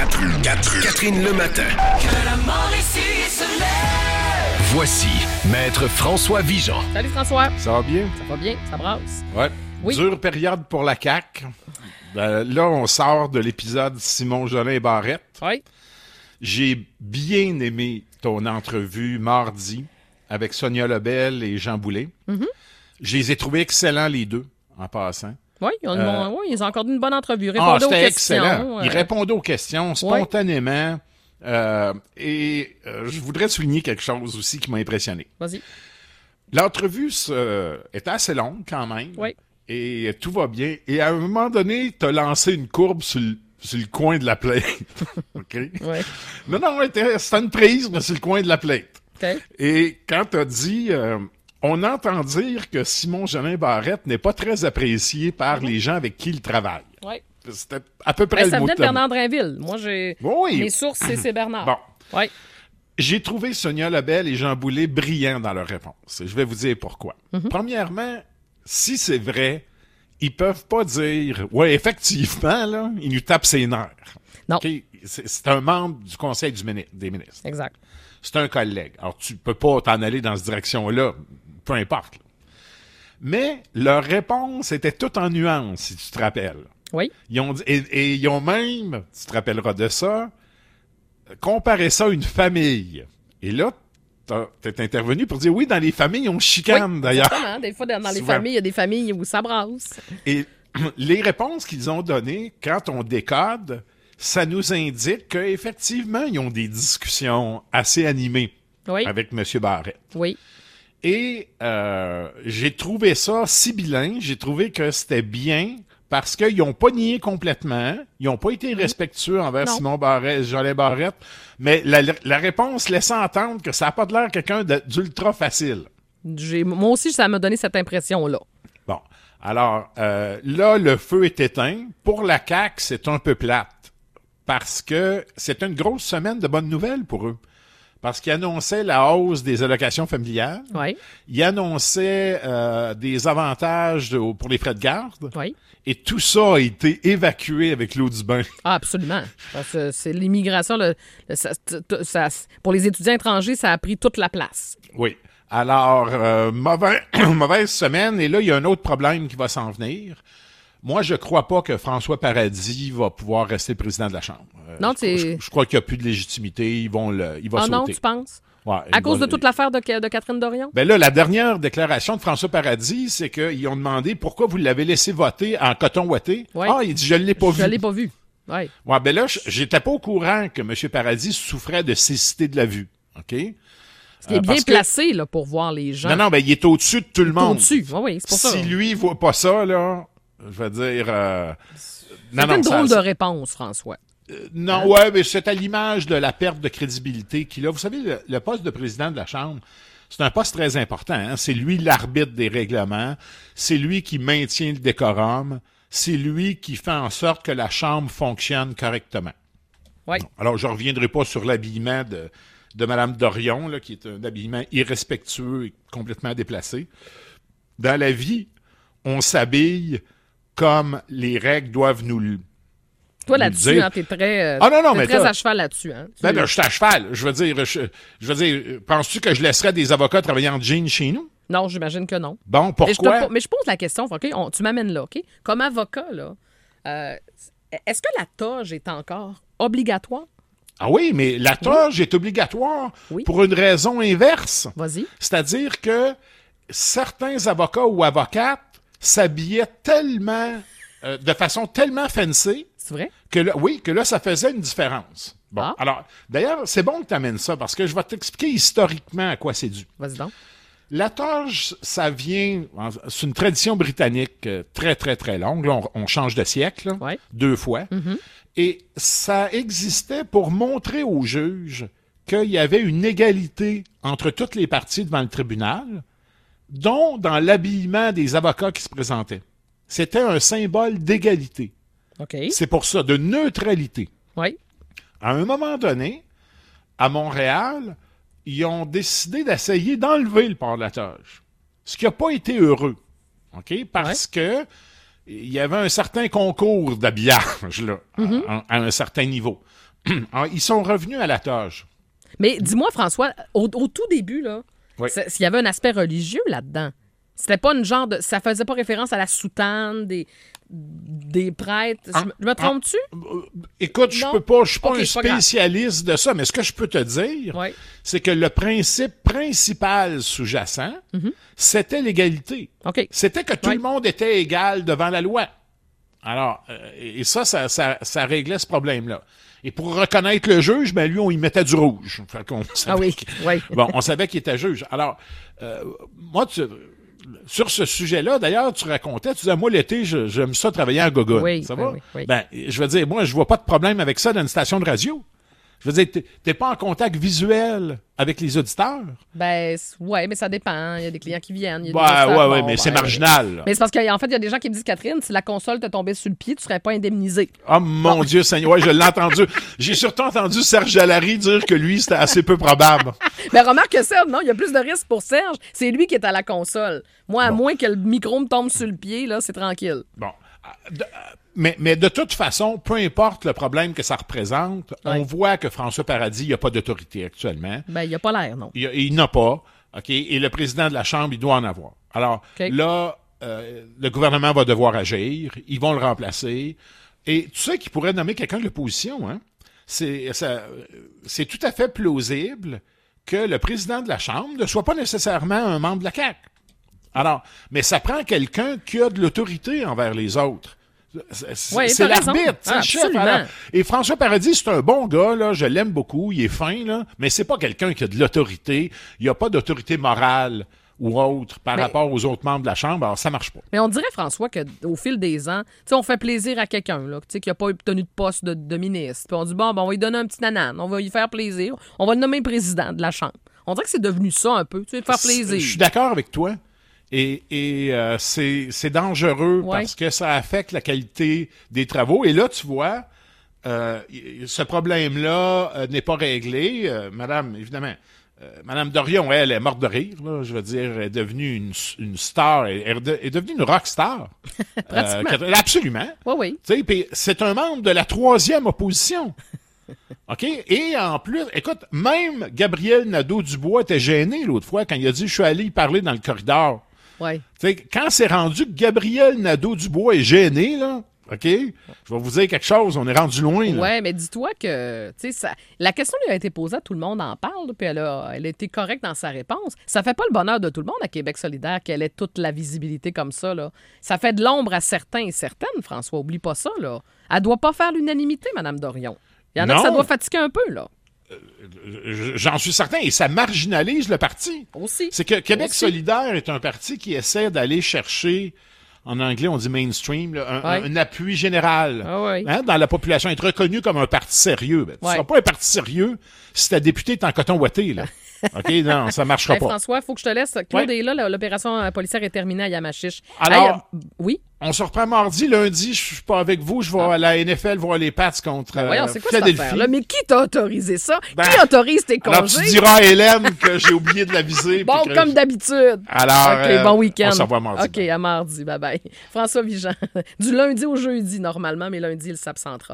Catherine le matin. Que la Mauricie se lève. Voici Maître François Vigeant. Salut François. Ça va bien? Ça va bien? Ça brasse? Ouais. Oui. Dure période pour la CAQ. Là, on sort de l'épisode Simon Jolin Barrette. Oui. J'ai bien aimé ton entrevue mardi avec Sonia Lebel et Jean Boulet. Mm-hmm. Je les ai trouvés excellents, les deux, en passant. Oui, ils ont accordé une bonne entrevue. Répondaient aux c'était questions. excellent. Ils répondaient aux questions spontanément. Je voudrais souligner quelque chose aussi qui m'a impressionné. Vas-y. L'entrevue était assez longue quand même. Oui. Et tout va bien. Et à un moment donné, t'as lancé une courbe sur le coin de la plate. OK? Oui. Non, c'était une prise, mais sur le coin de la plate. OK. Et quand t'as dit... on entend dire que Simon Jolin Barrette n'est pas très apprécié par les gens avec qui il travaille. Oui. C'était à peu près le Ça mot venait de de Bernard Drinville. Moi, Oui. mes sources, c'est Bernard. Bon. Oui. J'ai trouvé Sonia Lebel et Jean Boulet brillants dans leur réponse. Et je vais vous dire pourquoi. Mm-hmm. Premièrement, si c'est vrai, ils peuvent pas dire « Ouais, effectivement, là, il nous tape ses nerfs. » Non. Okay? C'est un membre du Conseil des ministres. Exact. C'est un collègue. Alors, tu peux pas t'en aller dans cette direction-là, peu importe. Là. Mais leur réponse était toute en nuances, si tu te rappelles. Oui. Ils ont dit, et ils ont même, tu te rappelleras de ça, comparé ça à une famille. Et là, t'es intervenu pour dire, oui, dans les familles, on chicane, d'ailleurs. Exactement. Des fois, dans les familles, il y a des familles où ça brasse. Et les réponses qu'ils ont données, quand on décode, ça nous indique qu'effectivement, ils ont des discussions assez animées avec M. Barrette. Oui. Et j'ai trouvé ça sibyllin. J'ai trouvé que c'était bien parce qu'ils n'ont pas nié complètement. Ils n'ont pas été respectueux envers Simon Jolin Barrette. Mais la réponse laissait entendre que ça n'a pas de l'air quelqu'un d'ultra facile. Moi aussi, ça m'a donné cette impression-là. Bon. Alors, là, le feu est éteint. Pour la CAQ, c'est un peu plate. Parce que c'est une grosse semaine de bonnes nouvelles pour eux. Parce qu'ils annonçaient la hausse des allocations familiales. Oui. Ils annonçaient des avantages pour les frais de garde. Oui. Et tout ça a été évacué avec l'eau du bain. Ah, absolument. Parce que c'est l'immigration. Pour les étudiants étrangers, ça a pris toute la place. Oui. Alors, mauvaise semaine. Et là, il y a un autre problème qui va s'en venir. Moi, je crois pas que François Paradis va pouvoir rester président de la Chambre. Non, je crois qu'il n'y a plus de légitimité. Il va sauter. Non, tu penses? Ouais, à cause de toute l'affaire de Catherine Dorion? Ben là, la dernière déclaration de François Paradis, c'est qu'ils ont demandé pourquoi vous l'avez laissé voter en coton ouaté. Ouais. Ah, il dit, je l'ai pas vu. Je l'ai pas vu. Ouais. Ouais, ben là, j'étais pas au courant que M. Paradis souffrait de cécité de la vue. OK? Ce qui est bien placé là, pour voir les gens. Non, ben il est au-dessus de tout le monde. Au-dessus, oui, c'est pour ça. Si lui voit pas ça, là, je vais dire... c'est une drôle de réponse, François. Non, ouais, mais c'est à l'image de la perte de crédibilité qu'il a. Vous savez, le poste de président de la Chambre, c'est un poste très important. Hein? C'est lui l'arbitre des règlements. C'est lui qui maintient le décorum. C'est lui qui fait en sorte que la Chambre fonctionne correctement. Oui. Alors, je ne reviendrai pas sur l'habillement de Mme Dorion, là, qui est un habillement irrespectueux et complètement déplacé. Dans la vie, on s'habille comme les règles doivent nous toi, là-dessus, hein, t'es très, très à cheval là-dessus. Hein? Ben, je suis à cheval. Je veux dire, penses-tu que je laisserais des avocats travailler en jean chez nous? Non, j'imagine que non. Bon, pourquoi? Mais je pose la question, OK? Tu m'amènes là, OK? Comme avocat, là, est-ce que la toge est encore obligatoire? Ah oui, mais la toge est obligatoire pour une raison inverse. Vas-y. C'est-à-dire que certains avocats ou avocates s'habillaient tellement, de façon tellement fancy. C'est vrai? Que là, ça faisait une différence. Bon, alors, d'ailleurs, c'est bon que tu amènes ça, parce que je vais t'expliquer historiquement à quoi c'est dû. Vas-y donc. La toge, ça vient... C'est une tradition britannique très, très, très longue. Là, on change de siècle, là, 2 fois. Mm-hmm. Et ça existait pour montrer aux juges qu'il y avait une égalité entre toutes les parties devant le tribunal, dont dans l'habillement des avocats qui se présentaient. C'était un symbole d'égalité. Okay. C'est pour ça, de neutralité. Oui. À un moment donné, à Montréal, ils ont décidé d'essayer d'enlever le port de la toge. Ce qui n'a pas été heureux. OK? Parce que il y avait un certain concours d'habillage là, à un certain niveau. Ils sont revenus à la toge. Mais dis-moi, François, au tout début, là, Oui. s'il y avait un aspect religieux là-dedans, c'était pas une genre de... Ça faisait pas référence à la soutane des prêtres. Je me trompe-tu? Écoute, je suis pas Ok, un c'est pas grave. spécialiste de ça, mais ce que je peux te dire, Oui. c'est que le principe principal sous-jacent, c'était l'égalité. OK. C'était que tout Oui. le monde était égal devant la loi. Alors, et ça réglait ce problème-là. Et pour reconnaître le juge, ben lui, on y mettait du rouge. Fait qu'on savait oui, oui. Bon, on savait qu'il était juge. Alors, moi, sur ce sujet-là, d'ailleurs, tu racontais, tu disais, moi, l'été, j'aime ça travailler en gogoune. Oui, ça oui, va? oui, oui. Ben, je veux dire, moi, je vois pas de problème avec ça dans une station de radio. Je veux dire, t'es pas en contact visuel avec les auditeurs. Ben, ouais, mais ça dépend. Il y a des clients qui viennent. Il y a des Ouais, auditeurs, ouais, bon, mais c'est ben, marginal. Là. Mais c'est parce qu'en fait, il y a des gens qui me disent, Catherine, si la console te tombait sur le pied, tu serais pas indemnisé. Oh mon Dieu Seigneur, ouais, je l'ai entendu. J'ai surtout entendu Serge Jalary dire que lui, c'était assez peu probable. Mais remarque que Serge, non, il y a plus de risques pour Serge. C'est lui qui est à la console. Moi, à moins que le micro me tombe sur le pied, là, c'est tranquille. Bon. Mais de toute façon, peu importe le problème que ça représente, on voit que François Paradis, il n'a pas d'autorité actuellement. Ben, il n'y a pas l'air, non. Il n'a pas. OK? Et le président de la Chambre, il doit en avoir. Alors, là, le gouvernement va devoir agir. Ils vont le remplacer. Et tu sais qu'il pourrait nommer quelqu'un de l'opposition, hein? C'est tout à fait plausible que le président de la Chambre ne soit pas nécessairement un membre de la CAQ. Alors, mais ça prend quelqu'un qui a de l'autorité envers les autres. C'est l'arbitre, c'est le chef. Alors, et François Paradis, c'est un bon gars, là, je l'aime beaucoup, il est fin, là, mais c'est pas quelqu'un qui a de l'autorité. Il n'y a pas d'autorité morale ou autre par rapport aux autres membres de la Chambre, alors ça marche pas. Mais on dirait, François, qu'au fil des ans, tu sais, on fait plaisir à quelqu'un, là, tu sais, qui n'a pas obtenu de poste de ministre. Puis on dit, bon, on va lui donner un petit nanan, on va lui faire plaisir, on va le nommer président de la Chambre. On dirait que c'est devenu ça un peu, tu sais, faire plaisir. Je suis d'accord avec toi. Et c'est dangereux parce que ça affecte la qualité des travaux. Et là, tu vois, ce problème-là n'est pas réglé. Madame, évidemment, Madame Dorion, elle est morte de rire. Là, je veux dire, elle est devenue une star. Elle est devenue une rock star. Absolument. Oui. Tu sais, puis c'est un membre de la 3e opposition. OK? Et en plus, écoute, même Gabriel Nadeau-Dubois était gêné l'autre fois quand il a dit « Je suis allé y parler dans le corridor ». Ouais. Tu sais, quand c'est rendu que Gabriel Nadeau-Dubois est gêné, là, OK? Je vais vous dire quelque chose, on est rendu loin, là. Ouais, mais dis-toi que, tu sais, la question lui a été posée, tout le monde en parle, puis elle a été correcte dans sa réponse. Ça fait pas le bonheur de tout le monde à Québec solidaire qu'elle ait toute la visibilité comme ça, là. Ça fait de l'ombre à certains et certaines, François, oublie pas ça, là. Elle doit pas faire l'unanimité, Mme Dorion. Il y en a que ça doit fatiguer un peu, là. J'en suis certain, et ça marginalise le parti. Aussi. C'est que Québec solidaire est un parti qui essaie d'aller chercher, en anglais on dit mainstream, là, un appui général dans la population, être reconnu comme un parti sérieux. Ben, tu ne seras pas un parti sérieux si ta députée est en coton ouaté, là. OK, non, ça marchera pas. François, il faut que je te laisse. Claude est là, l'opération policière est terminée à Yamachiche. Alors, oui? On se reprend mardi, lundi, je suis pas avec vous, je vais à la NFL voir les Pats contre c'est quoi cette affaire-là? Mais qui t'a autorisé ça? Qui autorise tes congés? Alors, tu diras à Hélène que j'ai oublié de l'aviser. Bon, comme d'habitude. Alors, OK, bon week-end. On se revoit mardi. OK, à mardi. Bye-bye. François Vigeant. Du lundi au jeudi, normalement, mais lundi, il s'absentera.